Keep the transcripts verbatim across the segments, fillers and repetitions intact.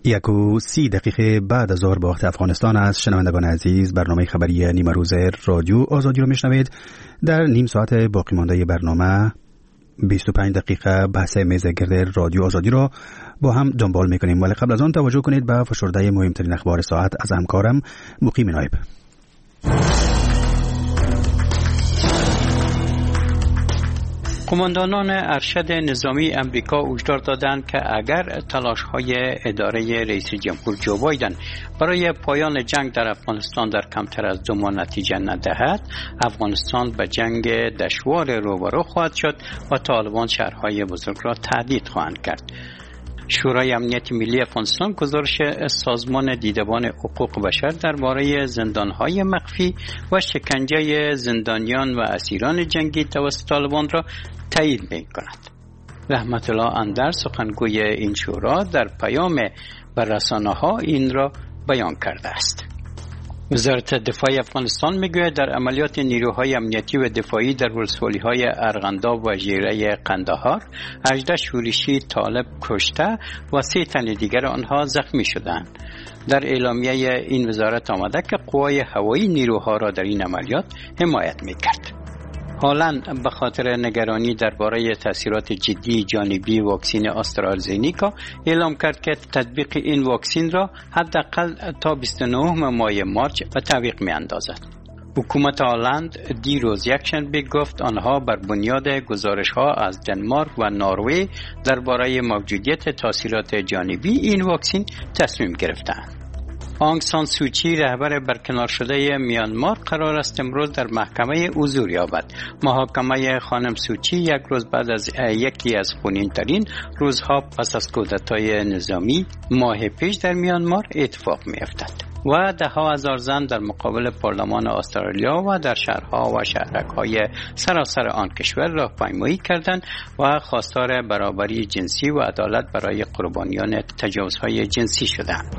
یک و سی دقیقه بعد از ظهر به وقت افغانستان است. شنوندگان عزیز، برنامه خبری نیمه روز رادیو آزادی رو میشنوید. در نیم ساعت باقی مانده برنامه بیست و پنج دقیقه بحث میز گرد رادیو آزادی رو با هم دنبال میکنیم، ولی قبل از آن توجه کنید به فشرده مهمترین اخبار ساعت از همکارم مقیم نایب. قماندانان ارشد نظامی امریکا هشدار دادند که اگر تلاش‌های اداره رئیس جمهور جو بایدن برای پایان جنگ در افغانستان در کمتر از دو ماه نتیجه ندهد، افغانستان به جنگ دشوار روبرو خواهد شد و طالبان شهرهای بزرگ را تهدید خواهند کرد. شورای امنیت ملی افغانستان گزارش سازمان دیدبان حقوق بشر درباره زندان‌های مخفی و شکنجه زندانیان و اسیران جنگی توسط طالبان را تایید می‌کند. رحمت الله اندر، سخنگوی این شورا، در پیام به رسانه‌ها این را بیان کرده است. وزارت دفاع افغانستان میگوید در عملیات نیروهای امنیتی و دفاعی در ولسوالی‌های ارغنداب و ژیره قندهار هجده شورشی طالب کشته و سه تن دیگر آنها زخمی شدند. در اعلامیه این وزارت آمده که قوای هوایی نیروها را در این عملیات حمایت میکرد. هالند به خاطر نگرانی درباره تاثیرات جدی جانبی واکسن آسترازینیکا اعلام کرد که تطبیق این واکسن را حداقل تا بیست و نه ماه مارس به تعویق می‌اندازد. حکومت هالند دیروز یکشنبه گفت آنها بر بنیاد گزارش‌ها از دنمارک و نروژ درباره موجودیت تاثیرات جانبی این واکسن تصمیم گرفتند. آنگ سان سوچی، رهبر برکنار شده میانمار، قرار است امروز در محکمه حضور یابد. محاکمه خانم سوچی یک روز بعد از یکی از خونین‌ترین روزها پس از کودتای نظامی ماه پیش در میانمار اتفاق می‌افتد و ده ها هزار زن در مقابل پارلمان استرالیا و در شهرها و شهرک‌های سراسر آن کشور راهپیمایی کردند و خواستار برابری جنسی و عدالت برای قربانیان تجاوزهای جنسی شدند.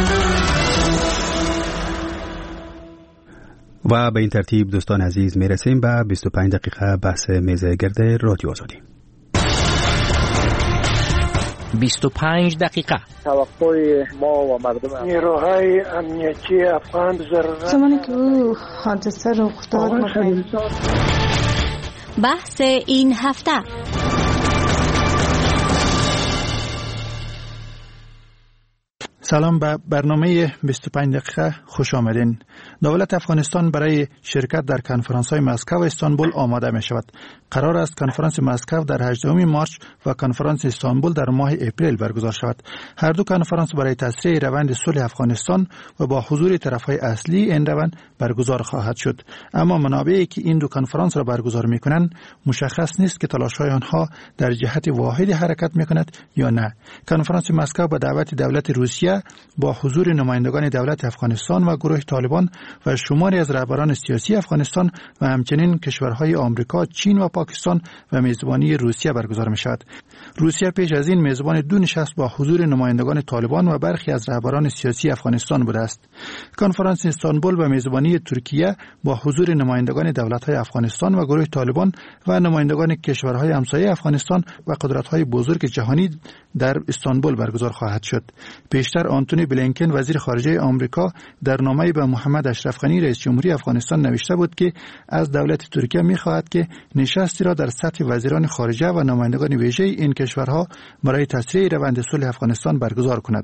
و به این ترتیب دوستان عزیز میرسیم به بیست و پنج دقیقه بحث میز گرد رادیو آزادی. بیست و پنج دقیقه توقع ما و مردم نیروهای امنیتی افغان ضرورت زمانی که او حادثه رخ داد بحث این هفته. سلام، به برنامه بیست و پنج دقیقه خوش آمدین. دولت افغانستان برای شرکت در کنفرانس های مسکو و استانبول آماده می شود. قرار است کنفرانس مسکو در هجدهم مارس و کنفرانس استانبول در ماه اپریل برگزار شود. هر دو کنفرانس برای تسریع روند صلح افغانستان و با حضور طرفهای اصلی این روند برگزار خواهد شد. اما منابعی که این دو کنفرانس را برگزار می کنند مشخص نیست که تلاش‌های آنها در جهت واحدی حرکت می کند یا نه. کنفرانس مسکو به دعوت دولت روسیه با حضور نمایندگان دولت افغانستان و گروه طالبان و شماری از رهبران سیاسی افغانستان و همچنین کشورهای آمریکا، چین و پاکستان و میزبانی روسیه برگزار می شود. روسیه پیش از این میزبان دو نشست با حضور نمایندگان طالبان و برخی از رهبران سیاسی افغانستان بوده است. کنفرانس استانبول به میزبانی ترکیه با حضور نمایندگان دولت‌های افغانستان و گروه طالبان و نمایندگان کشورهای همسایه افغانستان و قدرت‌های بزرگ جهانی در استانبول برگزار خواهد شد. پیشتر آنتونی بلینکن وزیر خارجه آمریکا در نامه‌ای به محمد اشرف غنی رئیس جمهوری افغانستان نوشته بود که از دولت ترکیه می‌خواهد که نشستی را در سطح وزیران خارجه و نمایندگان ویژه این کشورها برای تسریع روند صلح افغانستان برگزار کند.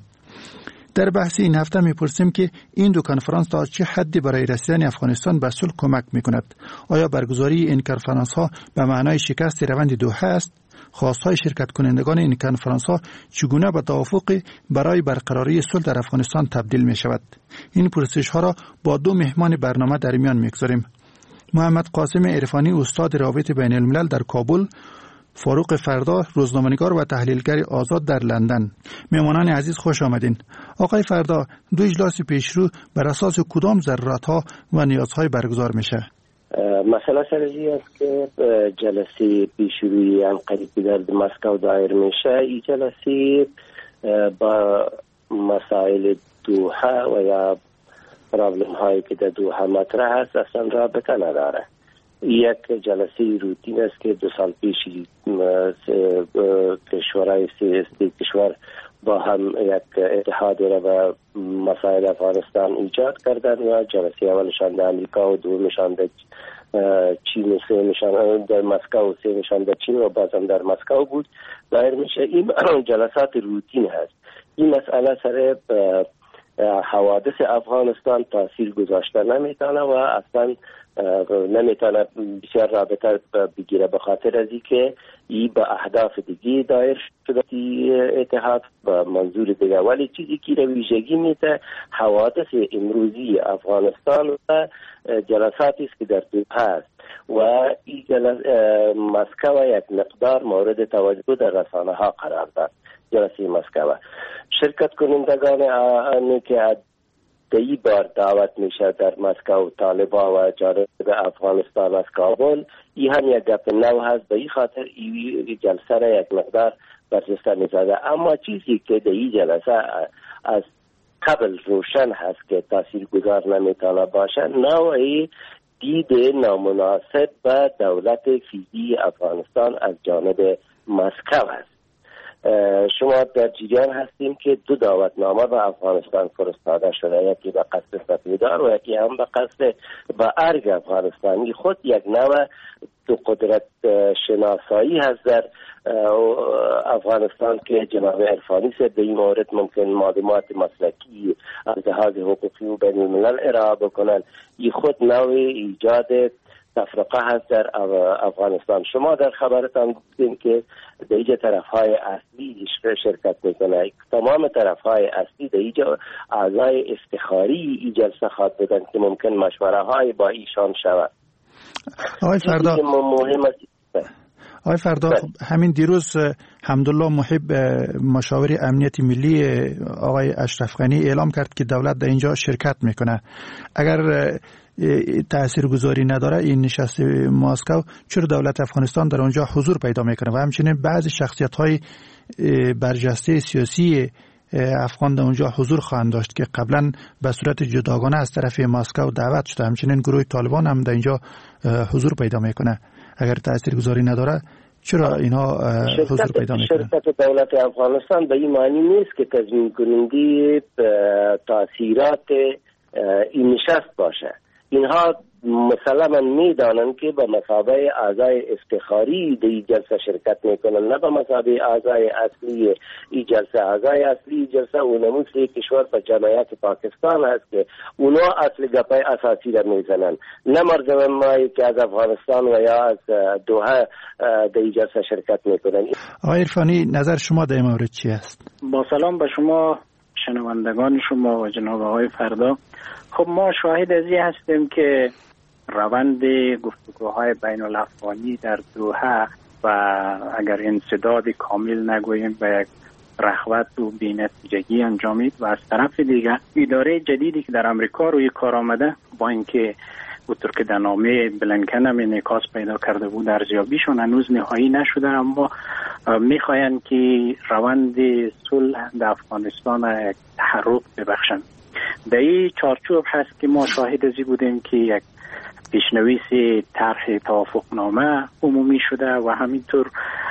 در بحث این هفته می‌پرسیم که این دو کنفرانس تا چه حدی برای رسیدن افغانستان به صلح کمک می‌کند؟ آیا برگزاری این کنفرانس‌ها به معنای شکست روند دوحه است؟ خواستهای شرکت کنندگان این کنفرانس ها چگونه به توافق برای برقراری صلح در افغانستان تبدیل می شود؟ این پرسش ها را با دو مهمان برنامه در میان میگذاریم. محمد قاسم عرفانی، استاد روابط بین الملل در کابل، فاروق فردا، روزنامه‌نگار و تحلیلگر آزاد در لندن. مهمانان عزیز خوش آمدین. آقای فردا، دو اجلاس پیشرو بر اساس کدام ضرورت‌ها و نیازهای برگزار میشه؟ مسئله سرزی است که جلسه پیشروی هم قریب در مسکو دایر میشه. این جلسه با مسائل دوحه و یا پرابلم هایی که در دوحه مطرح است اصلا رابطه نداره. یک جلسه روتین است که دو سال پیش کشورهای سه کشور با هم یک اتحاد را به مسائل افغانستان ایجاد کردن و جلسه اولشان در امریکا و دومشان در چین و سهمشان در مسکو و سهمشان در چین و بازم در مسکو بود. ظاهر میشه این جلسات روتین هست. این مسئله سر حوادث افغانستان تاثیر گذاشته نمیتونه و اصلا نمیتونه بسیار رابطه بگیره، به خاطر از اینکه این به اهداف دیگه دایر شده اتحاد و منظور دیگه، ولی چیزی که ویژگی میده حوادث امروزی افغانستان و جلساتی است که در دوحه است و این جلس مسکو یک مقدار مورد توجه در رسانه ها قرار داد. جلسه مسکو شرکت کنندگان آن که دی بار دعوت میشه در مسکو طالبان و جانب افغانستان از کابل، این هم یک گپ نو هست. به این خاطر این جلسه را یک مقدار برجسته می‌سازه. اما چیزی که در این جلسه از قبل روشن هست که تاثیرگذار نمیتونه باشه، نوعی دید نامناسب به دولت فیزی افغانستان از جانب مسکو هست. شما در جریان هستیم که دو دعوتنامه به افغانستان فرستاده شده، یکی به قصد ستمدار و یکی هم به قصد به ارگ افغانستانی. خود یک نوع دو قدرت شناسایی هست در افغانستان که جناب عرفانی سے به این مورد ممکن معلومات مسلکی از لحاظ حقوقی و بین الملل ارائه بکنن. این خود نوع ایجاد تفرقه هست در افغانستان. شما در خبرتان گفتین که در اینجا طرفهای اصلی شرکت میکنه. تمام طرفهای اصلی در اینجا اعضای افتخاری این جلسه خواد بدن که ممکن مشوره های با ایشان شود. آقای فردا مهم است. آقای فردا همین دیروز حمدالله محب مشاور امنیت ملی آقای اشرف غنی اعلام کرد که دولت در اینجا شرکت میکنه. اگر تاثیرگذاری نداره این نشست مسکو، چرا دولت افغانستان در اونجا حضور پیدا میکنه و همچنین بعضی شخصیت های برجسته سیاسی افغان در اونجا حضور خواهند داشت که قبلا به صورت جداگانه از طرف مسکو دعوت شده. همچنین گروه طالبان هم در اینجا حضور پیدا میکنه. اگر تاثیرگذاری نداره چرا اینها حضور پیدا میکنه؟ شرکت دولت افغانستان به این معنی نیست که تضمین کننده تاثیرات این نشست باشه. اینها مسلما میدانند که به مثابه اعضای افتخاری در این جلسه شرکت میکنن، نه به مثابه اعضای اصلی این جلسه. اعضای اصلی این جلسه و نموس کشور به جمعیت پاکستان هست که اونا اصل گپای اساسی را میزنن، نه مردم ما که از افغانستان و یا از دوحه در این جلسه شرکت میکنن. آقای عرفانی نظر شما در این مورد چی است؟ با سلام به شما شنوندگان شما و جناب آقای فردا. خب ما شاهد از این هستیم که روند گفتگوهای بین الافغانی در دوحه و اگر انسداد کامل نگوییم به یک رخوت و بی‌نتیجگی انجامید و از طرف دیگر اداره جدیدی که در امریکا روی کار آمده با اینکه اونطور که در نامه بلینکن هم انعکاس پیدا کرده بود ارزیابیشون هنوز نهایی نشده، اما میخواین که روند صلح در افغانستان یک تحرک ببخشند. در این چارچوب هست که ما شاهد ازی بودیم که یک پیشنویس طرح توافقنامه عمومی شده و همینطور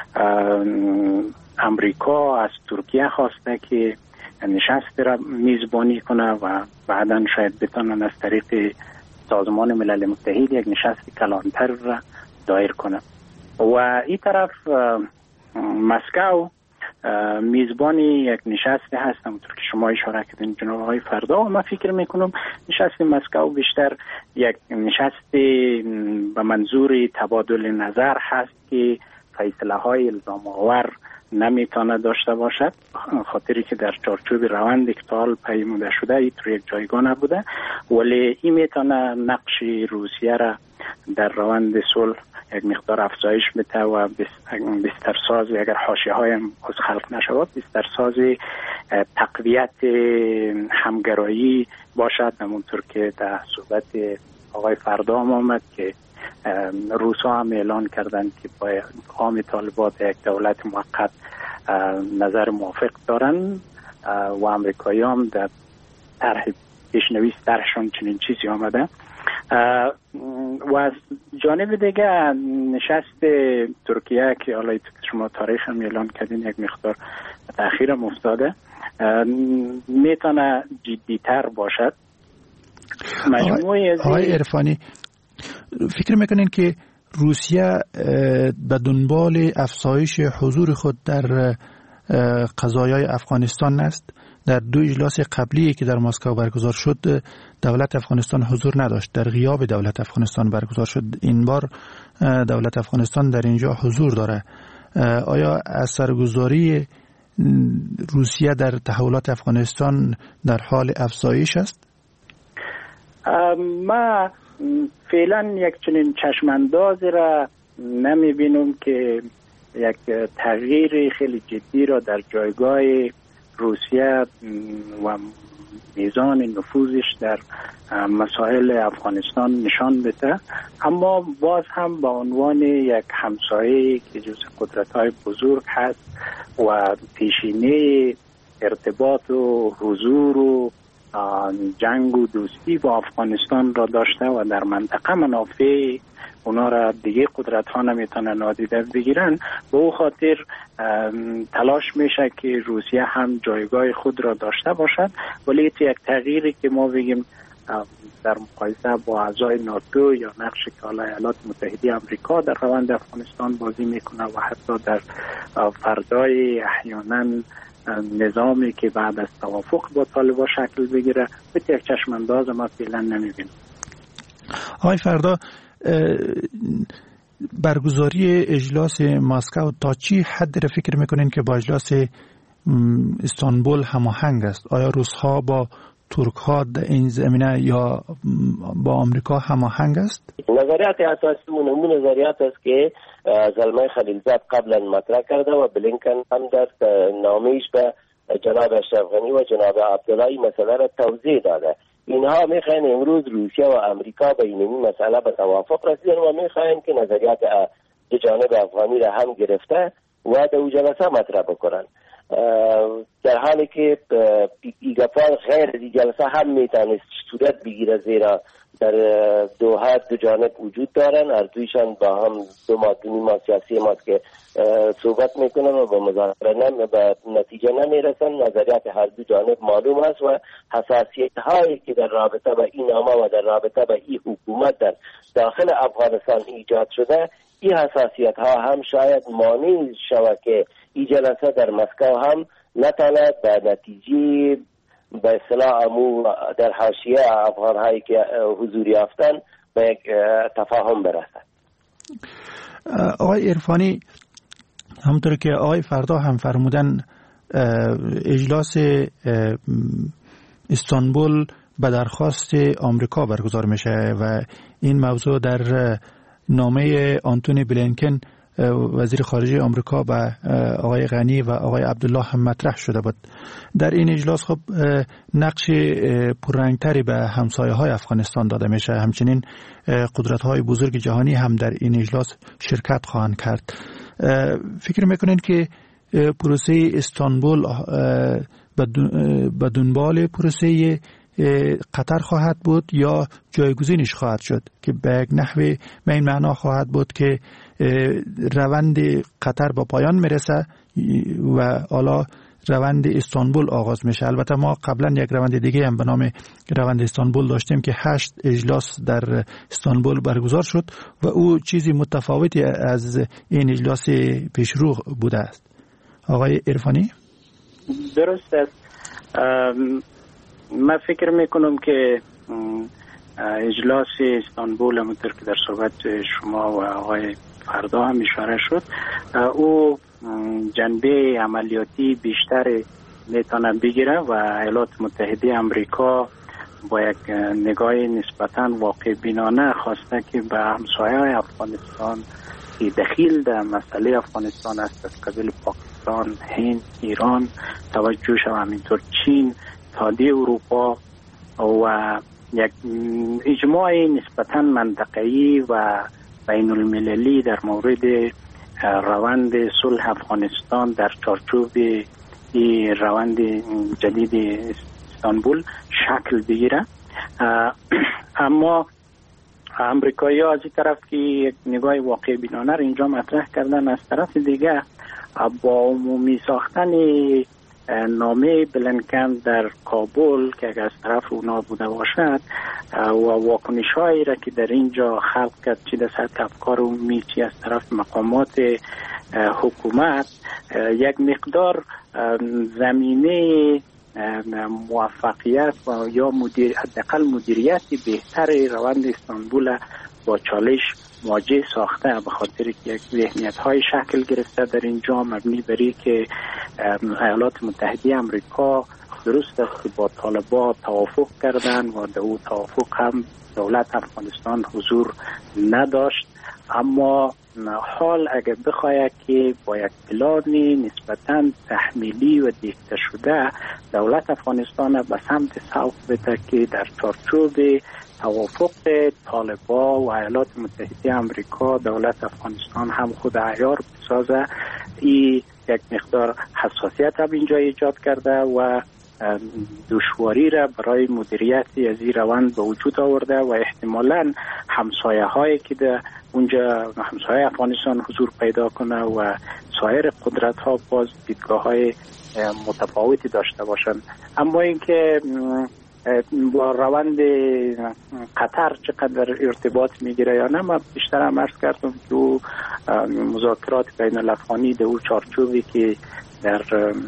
امریکا از ترکیه خواسته که نشست را میزبانی کنه و بعدا شاید بتونن از طریق سازمان ملل متحد یک نشست کلانتر را دایر کنه. و این طرف مسکو میزبانی یک نشست هست، همونطور که شما اشاره کردین جناب آقای فردا. و من فکر میکنم نشست مسکو بیشتر یک نشست به منظور تبادل نظر هست که فیصله های الزام آور نمیتونه داشته باشد، خاطری که در چارچوب روند اکتال پیموده شده اینطور یک جایگاه نبوده، ولی این میتونه نقش روسیه را در روند صلح یک مقدار افزایش بده و بسترساز اگر حاشیه هایم از خلق نشود بسترساز تقویت همگرایی باشد. همونطور که در صحبت آقای فردا هم آمد که روسا هم اعلان کردند که با قام طالبات یک دولت موقت نظر موافق دارن و امریکایی هم در طرح پیشنویس طرحشون چنین چیزی آمده. و از جانب دیگه نشست ترکیه که حالا شما تاریخ هم اعلان کردین یک مقدار تأخیر هم افتاده، میتونه جدیتر باشد. مجموعه آقای عرفانی، فکر میکنین که روسیه به دنبال افزایش حضور خود در قضایای افغانستان است؟ در دو اجلاس قبلی که در مسکو برگزار شد دولت افغانستان حضور نداشت، در غیاب دولت افغانستان برگزار شد. این بار دولت افغانستان در اینجا حضور داره. آیا اثرگذاری روسیه در تحولات افغانستان در حال افزایش است؟ ما فعلا یک چنین چشماندازی را نمی بینم که یک تغییر خیلی جدی را در جایگاه روسیه و میزان نفوذش در مسائل افغانستان نشان بده، اما باز هم به عنوان یک همسایه که جز قدرت‌های بزرگ هست و پیشینه ارتباط و حضور و جنگ و دوستی با افغانستان را داشته و در منطقه منافع اونا را دیگه قدرت ها نمیتونن نادیده بگیرن. به او خاطر تلاش میشه که روسیه هم جایگاه خود را داشته باشد، ولی تو یک تغییری که ما بگیم در مقایسه با اعضای ناتو یا نقشی که حالا ایالات متحده آمریکا در روند افغانستان بازی میکنه و حتی در فردای احیانا نظامی که بعد از توافق با طالبان شکل بگیره، به یک چشمانداز ما فعلا نمیبینیم. آقای فردا، برگزاری اجلاس مسکو تا چی حد را فکر میکنین که با اجلاس استانبول هماهنگ است؟ آیا روس‌ها با ترک‌ها در این زمینه یا با آمریکا هماهنگ است؟ نظریات اساسی اون نظریات است که زلمه خلیلزاد قبلا مطرح کرده و بلینکن هم در نامه‌اش به جناب اشرف غنی و جناب عبدالله مسئله را توضیح داده. اینها میخواین امروز روسیه و امریکا به این مسئله به توافق رسیدن و میخواین که نظریات دو جانب افغانی را هم گرفته و در جلسه مطرح بکنن، در حالی که ایگفال غیر از جلسه هم میتونست صورت بگیره، زیرا در دوحه دو جانب وجود دارن، هر دویشان با هم دو مادونی ما سیاسی ماست که صحبت میکنن و به مذاکره به نتیجه نمیرسن. نظریات هر دو جانب معلوم است و حساسیت هایی که در رابطه با این نامه و در رابطه با این حکومت در داخل افغانستان ایجاد شده، این حساسیت ها هم شاید مانع شود که این جلسه در مسکو هم نتواند به نتیجه به اصطلاح امو در حاشیه افغان هایی که حضور یافتن به یک تفاهم برسد. آقای عرفانی، همونطور که آقای فردا هم فرمودن، اجلاس استانبول به درخواست آمریکا برگزار میشه و این موضوع در نامه آنتونی بلینکن وزیر خارجه آمریکا به آقای غنی و آقای عبدالله هم مطرح شده بود. در این اجلاس خب نقش پررنگتری به همسایه های افغانستان داده میشه. همچنین قدرت های بزرگ جهانی هم در این اجلاس شرکت خواهند کرد. فکر میکنین که پروسه استانبول به دنبال پروسه قطر خواهد بود یا جایگزینش خواهد شد که به یک نحوه به این معنا خواهد بود که روند قطر با پایان میرسه و حالا روند استانبول آغاز میشه؟ البته ما قبلا یک روند دیگه هم به نام روند استانبول داشتیم که هشت اجلاس در استانبول برگزار شد و او چیزی متفاوتی از این اجلاس پیشرو بوده است. آقای عرفانی؟ درست است. من فکر میکنم که اجلاس استانبول همونطور که در صحبت شما و آقای فردا هم اشاره شد، او جنبه عملیاتی بیشتر میتونه بگیره و ایالات متحده آمریکا با یک نگاه نسبتاً واقع بینانه خواسته که به همسایه افغانستان که دخیل در مسئله افغانستان است از قبیل پاکستان، هند، ایران توجه شد، همینطور چین، اتحادیه اروپا و یک اجماع نسبتاً منطقه‌ای و بین المللی در مورد روند صلح افغانستان در چارچوب روند جدید استانبول شکل بگیره. اما امریکایی ها از این طرف که یک نگاه واقع بینانه را اینجا مطرح کردن، از طرف دیگه با عمومی ساختن نامه بلینکن در کابل که اگر از طرف اونا بوده باشد و واکنش هایی را که در اینجا خلق کرد، چی در سطح افکار عمومی چی از طرف مقامات حکومت، یک مقدار زمینه موفقیت و یا مدیر حداقل مدیریت بهتر روند استانبول با چالش مواجه ساخته، به خاطر که یک ذهنیت های شکل گرفته در اینجا مبنی بر این که ایالات متحده آمریکا درست است که با طالبان توافق کردن و در او توافق هم دولت افغانستان حضور نداشت، اما حال اگر بخواهد که با یک پلانی نسبتاً تحمیلی و دیکته شده دولت افغانستان به سمت سوق بده که در چارچوب توافق طالبان و ایالات متحده آمریکا دولت افغانستان هم خود عیار بسازه، این یک مقدار حساسیت هم اینجا ایجاد کرده و دشواری را برای مدیریت از این روند به وجود آورده و احتمالاً همسایه هایی که در اونجا همسایه افغانستان حضور پیدا کنه و سایر قدرت ها باز دیدگاه های متفاوتی داشته باشند. اما اینکه با روند قطر چقدر ارتباط میگیره یا نه، من بیشتر هم عرض کردم که مذاکرات بین الافغانی در اون چارچوبی که در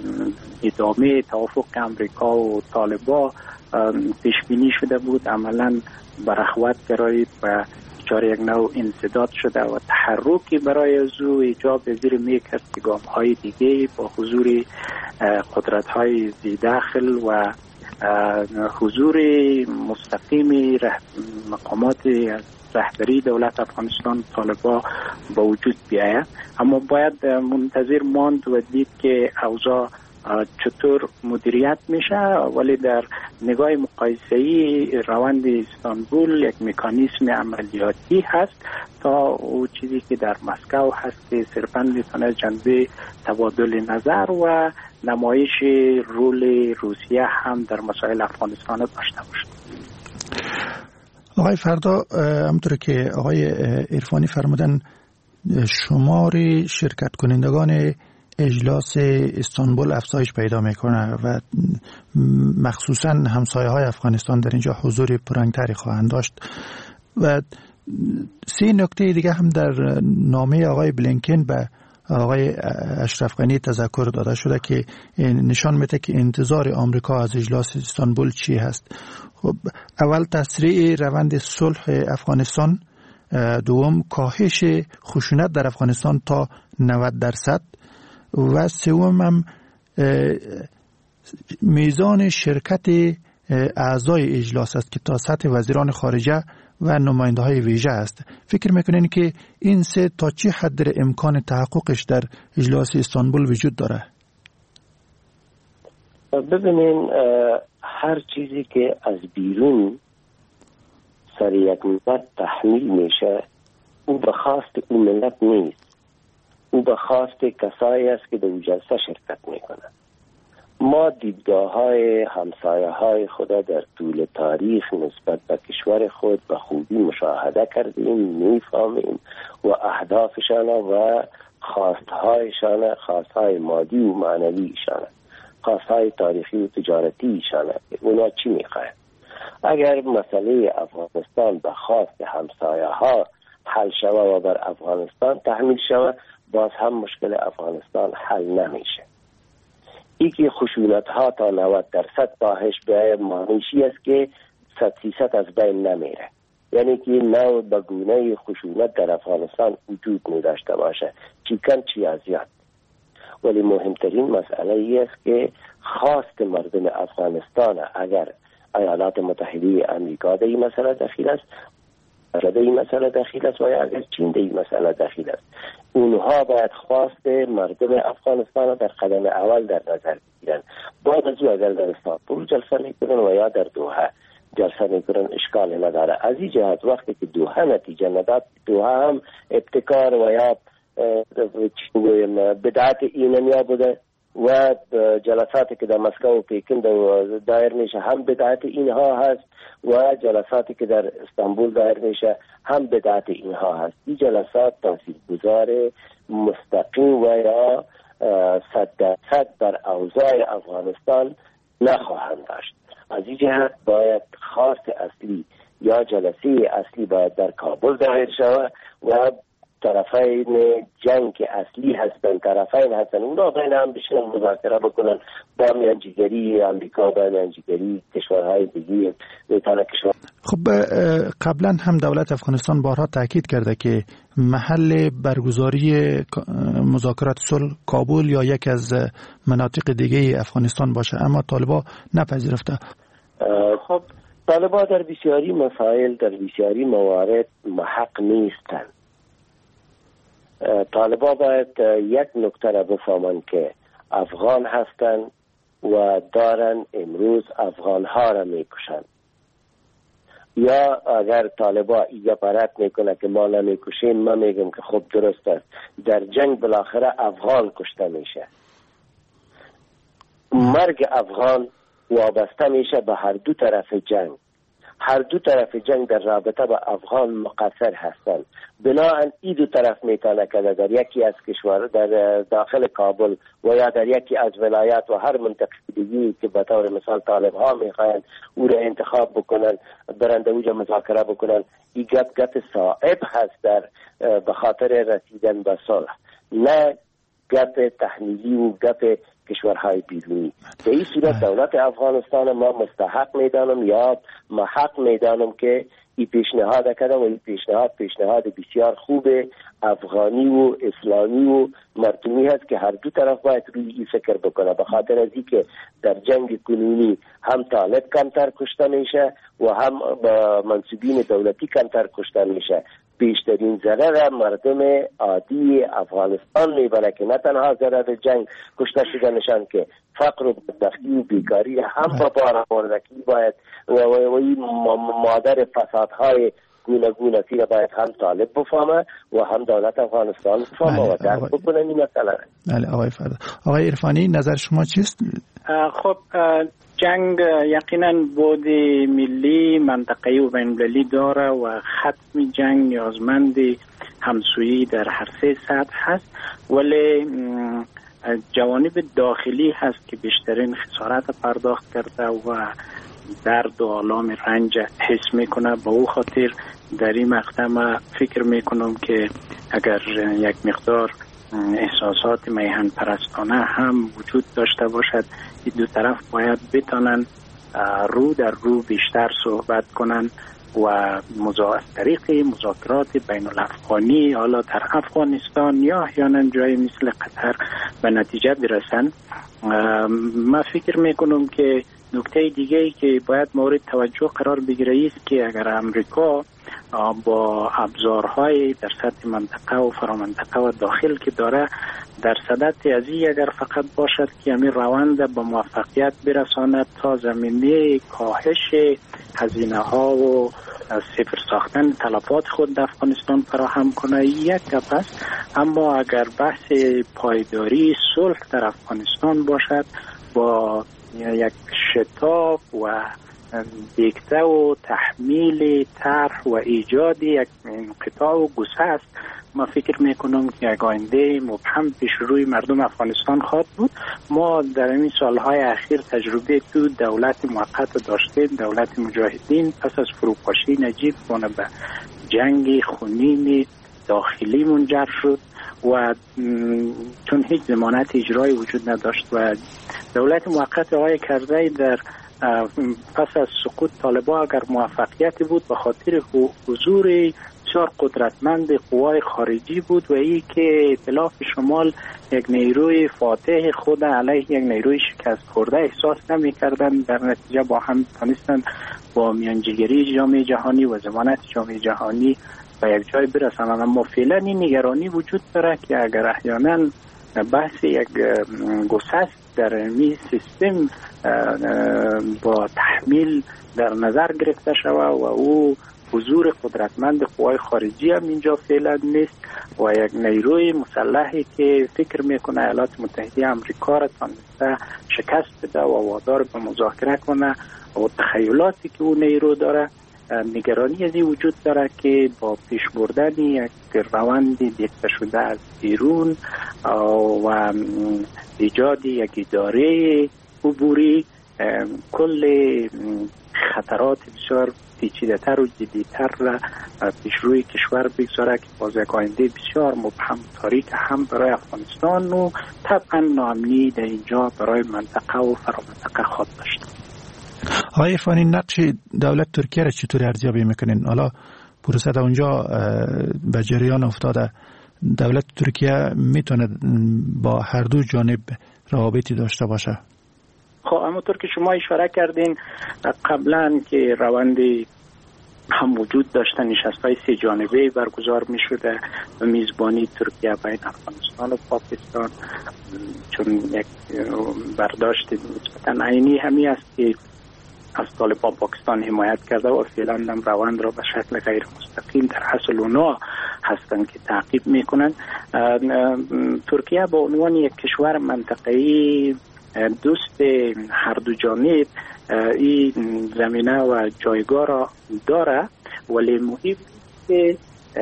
ادامه توافق امریکا و طالبان پیش بینی شده بود عملا برخوت گرایی و دچار یک نوع انسداد شده و تحرکی برای از او ایجاب زیر میکرد که گام های دیگه با حضور قدرت های زی داخل و حضور مستقیم مقامات رهبری دولت افغانستان طالبان با وجود بیاید. اما باید منتظر ماند و دید که اوضاع چطور مدیریت میشه، ولی در نگاه مقایسه‌ای روند استانبول یک مکانیزم عملیاتی هست تا او چیزی که در مسکو هست که صرفاً میتونه جنبه تبادل نظر و نمایش رول روسیه هم در مسائل افغانستان داشته باشه. آقای فردا، همونطور که آقای عرفانی فرمودن، شمار شرکت کنندگان اجلاس استانبول افزایش پیدا میکنه و مخصوصا همسایه های افغانستان در اینجا حضور پررنگتری خواهند داشت. و سه نکته دیگه هم در نامه آقای بلینکن به آقای اشرف غنی تذکر داده شده که نشان میده که انتظار آمریکا از اجلاس استانبول چی هست. خب، اول تسریع روند صلح افغانستان، دوم کاهش خشونت در افغانستان تا نود درصد و سوم هم میزان شرکت اعضای اجلاس است که تا سطح وزیران خارجه و نماینده های ویژه است. فکر میکنین که این سه تا چه حد امکان تحققش در اجلاس استانبول وجود داره؟ ببینین، هر چیزی که از بیرون سر یک ملت تحمیل میشه او به خواست اون ملت نیست، او به خواست کسایی است که در جلسه شرکت میکنن. ما دیدگاه های همسایه های خدا در طول تاریخ نسبت به کشور خود به خوبی مشاهده کردیم، میفهمیم و اهدافشان و خواستهایشان، خواستهای مادی و معنویشان، خواستهای تاریخی و تجارتیشان، اونا چی میخواهند. اگر مسئله افغانستان به خواست همسایه ها حل شود و بر افغانستان تحمیل شود، باز هم مشکل افغانستان حل نمیشه. ای که خشونت ها تا نود درصد کاهش بیاید معنیشی است که صد فیصد از بین نمیره، یعنی که نوع به گونه خشونت در افغانستان وجود نداشته باشه، چی کم چی از زیاد. ولی مهمترین مسئله ای است که خواست مردم افغانستان اگر ایالات متحده آمریکا در این مسئله دخیل است، در این مسئله دخیل است و یا اگر چین در این مسئله دخیل است، اونها باید خواست مردم افغانستان در قدم اول در نظر بگیرن. بعد از او اگر در استانبول جلسه میکنن و یا در دوحه جلسه میکنن اشکال نداره. از این جهت وقتی که دوحه نتیجه نداد، دوحه هم ابتکار و یا بدعت اینمیا بوده و جلساتی که در مسکو و پیکن دایر میشه هم بدعت اینها هست و جلساتی که در استانبول دایر میشه هم بدعت اینها هست. این جلسات تاثیرگذار مستقیم و یا صد درصد بر اوضاع افغانستان نخواهند داشت. از این جهت باید خواست اصلی یا جلسه اصلی باید در کابل دایر شود و طرفین جنگ که اصلی هستن، طرفین هستن، اونا بین هم بشنن مذاکره بکنن با میانجیگری امریکا، با میانجیگری کشورهای دیگه میتونه کشور. خب قبلا هم دولت افغانستان بارها تاکید کرده که محل برگزاری مذاکرات صلح کابل یا یک از مناطق دیگه افغانستان باشه، اما طالبان نپذیرفته. خب طالبان در بسیاری مسائل، در بسیاری موارد محق نیستند. طالبان باید یک نکته را بفهمند که افغان هستند و دارن امروز افغان ها را میکشند. یا اگر طالبان ایجا پرت میکنه که ما نمیکشیم، ما میگم که خب درست است، در جنگ بالاخره افغان کشته میشه. مرگ افغان وابسته میشه به هر دو طرف جنگ. هر دو طرف جنگ در رابطه با افغان مقصر هستند. بنابراین این دو طرف میتونه که در یکی از کشور در داخل کابل و یا در یکی از ولایات و هر منطقه دیگی که به طور مثال طالب ها میخواین او را انتخاب بکنن، برند اوجا مذاکره بکنن، این گپ گپ صائب هست در به خاطر رسیدن به صلح، نه گپ تحمیلی و گپ کشورهای بیرونی. به این صورت دولت افغانستان ما مستحق میدانم یا محق میدانم که این پیشنهاد کرده و این پیشنهاد پیشنهاد بسیار خوب افغانی و اسلامی و مردمی هست که هر دو طرف باید روی این فکر بکنه، به خاطر از اینکه در جنگ کنونی هم طالب کمتر کشته میشه و هم منصوبین دولتی کمتر کشته میشه. بیشترین ضرر مردم عادی افغانستان میبره که نه تنها ضرر جنگ کشته شدنشان که فقر و بدبختی و بیکاری هم با بار آورده که باید و این مادر فسادهای گونه گونه را باید هم طالب بفهمه و هم دولت افغانستان بفهمه و درک بکنه این مسئله. بله آقای فردا. آقای عرفانی نظر شما چیست؟ خب جنگ یقینا بود ملی، منطقه‌ای و بین‌المللی داره و ختم جنگ نیازمند همسویی در هر سه سطح هست، ولی جوانب داخلی هست که بیشترین خسارت پرداخت کرده و درد و آلام رنج حس میکنه. با او خاطر در این مقطع ما فکر میکنم که اگر یک مقدار احساسات میهن پرستانه هم وجود داشته باشد، این دو طرف باید بتانن رو در رو بیشتر صحبت کنن و از طریق مذاکرات بین الافغانی حالا در افغانستان یا احیانا جای مثل قطر به نتیجه برسن. من فکر میکنم که نکته دیگه ای که باید مورد توجه قرار بگیره است که اگر امریکا با ابزارهای در سطح منطقه و فرامنطقه و داخل که داره در صدد از این اگر فقط باشد که همین روند با موفقیت برساند تا زمینه کاهش هزینه ها و صفر ساختن تلفات خود در افغانستان فراهم کنه یک گپ است، اما اگر بحث پایداری صلح در افغانستان باشد با یک شتاب و دیکته و تحمیل طرح و ایجاد یک انقطاع و گسست، ما فکر میکنم که یک آینده مبهم پیش روی مردم افغانستان خواهد بود. ما در این سالهای اخیر تجربه تو دولت موقت داشتیم، دولت مجاهدین پس از فروپاشی نجیب کنه به جنگ خونین داخلی منجر شد و چون هیچ ضمانت اجرایی وجود نداشت و دولت موقت آقای کرزی در پس از سقوط طالبان اگر موفقیتی بود به خاطر حضور بسیار قدرتمند قوای خارجی بود و ای که ائتلاف شمال یک نیروی فاتح خود علیه یک نیروی شکست خورده احساس نمی کردن، در نتیجه با هم تانستن با میانجیگری جامعه جهانی و ضمانت جامعه جهانی به یک جای برسانند. اما فعلا این نگرانی وجود داره که اگر احیانا بحث یک گسست در این سیستم با تحمیل در نظر گرفته شود و او حضور قدرتمند قوای خارجی هم اینجا فعلا نیست و یک نیروی مسلحی که فکر میکنه ایالات متحده آمریکا را تانسته شکست بده و وادار به مذاکره کنه و تخیلاتی که اون نیرو داره نگرانی از این وجود داره که با پیش بردن یک روند دیکته شده از بیرون و ایجاد یک اداره عبوری کل خطرات بسیار پیچیده‌تر و جدی‌تر را پیش روی کشور بگذاره که باز یک آینده بسیار مبهم تاریک هم برای افغانستان و طبعا ناامنی در اینجا برای منطقه و فرامنطقه خود داشت. آقای عرفانی، نقش دولت ترکیه را چطور ارزیابی میکنین؟ حالا پروسه در اونجا به جریان افتاده، دولت ترکیه میتونه با هر دو جانب روابطی داشته باشه؟ خب همونطور که شما اشاره کردین قبلا که روندی هم وجود داشته، نشست‌های سه جانبه برگزار می‌شده و میزبانی ترکیه بین افغانستان و پاکستان، چون یک برداشت نسبتاً عینی همی است که از طالبان پاکستان حمایت کرده و فعلا هم روند را به شکل غیر مستقیم در اصل اونا هستند که تعقیب میکنند. ترکیه به عنوان یک کشور منطقه‌ای دوست هر دو جانب این زمینه و جایگاه را داره، ولی مهم که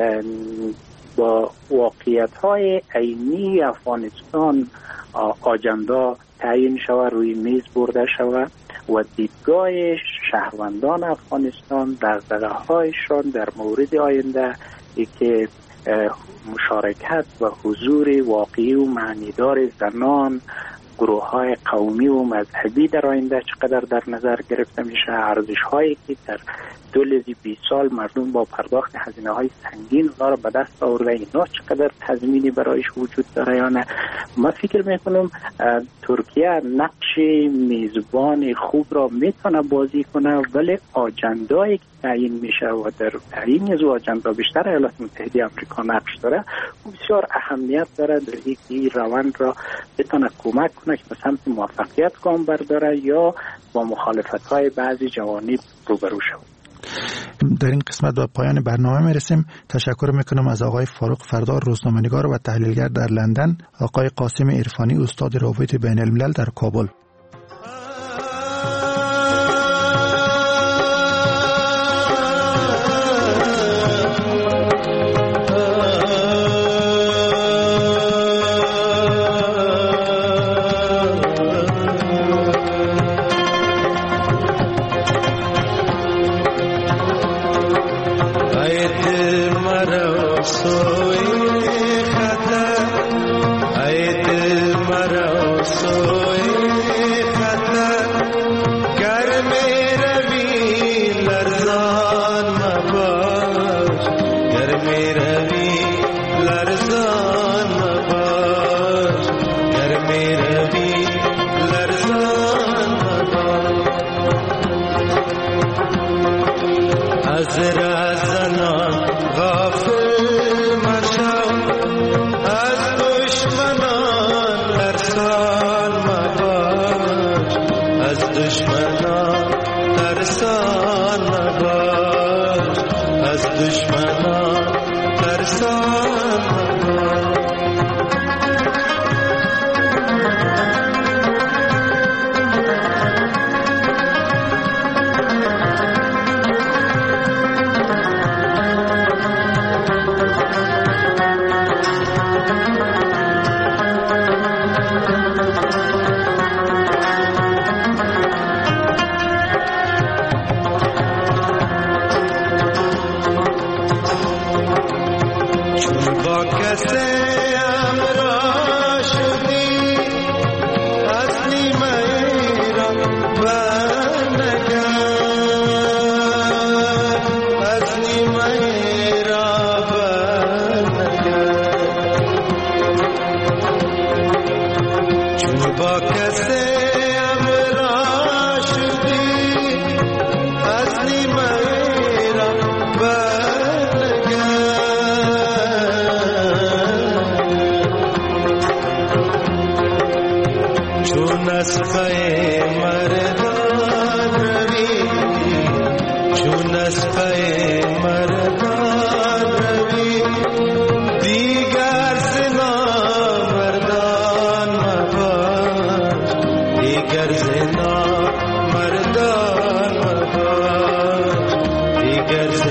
با واقعیت‌های عینی افغانستان آجندا تعیین شود، روی میز برده شود و دیدگاه شهروندان افغانستان در دغدغه‌هایشان در مورد آینده ای که مشارکت و حضور واقعی و معنیدار زنان، گروه های قومی و مذهبی در آینده چقدر در نظر گرفته میشه، ارزش هایی که در طول بیست سال مردم با پرداخت هزینه های سنگین اونا را به دست آورده، اینا چقدر تضمینی برایش وجود داره یا نه. ما فکر میکنم ترکیه نقش میزبان خوب را میتونه بازی کنه، ولی آجندایی که تعیین میشه و در تعیین از آجندا بیشتر ایالات متحده آمریکا نقش داره و بسیار اهمیت داره در اینکه روند را بتونه کمک کنه که به سمت موفقیت گام برداره یا با مخالفت های بعضی جوانب روبرو شود. در این قسمت به پایان برنامه میرسیم. تشکر میکنم از آقای فاروق فردار، روزنامه‌نگار و تحلیلگر در لندن، آقای قاسم عرفانی، استاد روابط بین الملل در کابل. It's